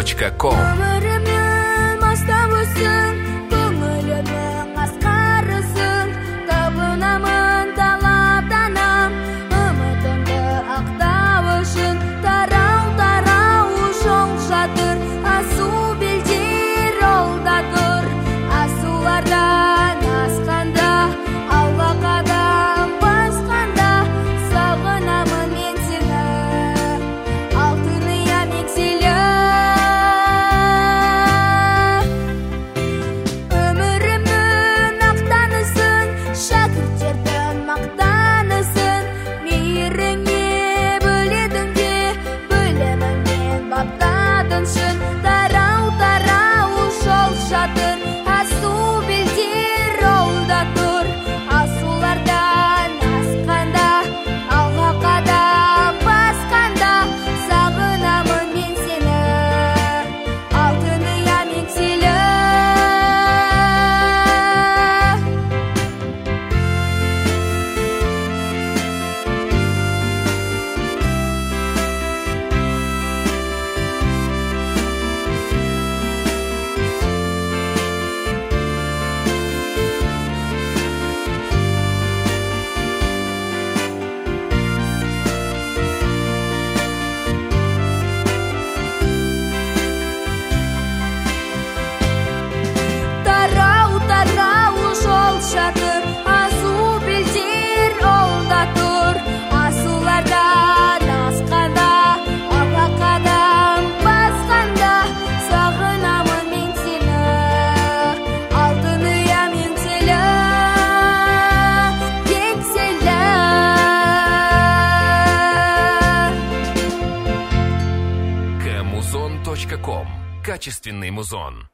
kemuzon.com. Өмірімнің бастауысың, көңілімнің асқарысың, табынамын, талаптанам, үмітімді ақтау үшін, тарау жол жатыр, асу белдер олда тұр, асулардан асқанда, алға қадам басқанда, сағынамын мен сені, алтын ұям еңселі. Өмірімнің ақтанысың, шәкірттердің мақтанысың, мейіріңе бөледің де, біліміңмен баптадыңшын, тарау жол жатыр, асу белдер олда тұр, асулардан асқанда, алға қадам басқанда, сағынамын мен сені, алтын ұям еңселі. Тарау жол жатыр, асу белдер олда тұр, асулардан асқанда, алға қадам басқанда, сағынамын мен сені, алтын ұям еңселі, еңселі. Kemuzon.com. Качественный музон.